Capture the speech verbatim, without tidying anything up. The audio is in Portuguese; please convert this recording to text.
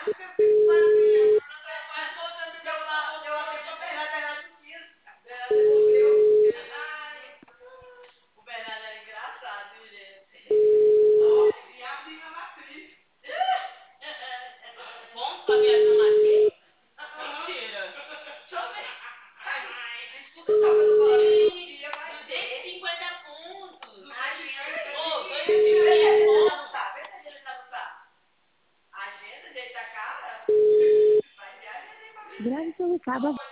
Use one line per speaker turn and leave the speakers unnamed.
Mas quando me deu lá, eu abri pra Bernardo, Bernardo não quis. Bernardo devolveu. Ai, o Bernardo era engraçado, viu, gente? Nossa, e abri na matriz. Ponto pra viagem na matriz? Mentira. Deixa eu ver. Escuta só quando eu falar que vai ter. duzentos e cinquenta pontos. Agenda. Ô, dois mil e cinquenta pontos. Vê se a agenda já não tá. A agenda, gente, tá cara. Vai ter agenda aí pra
Grande recado.
mim.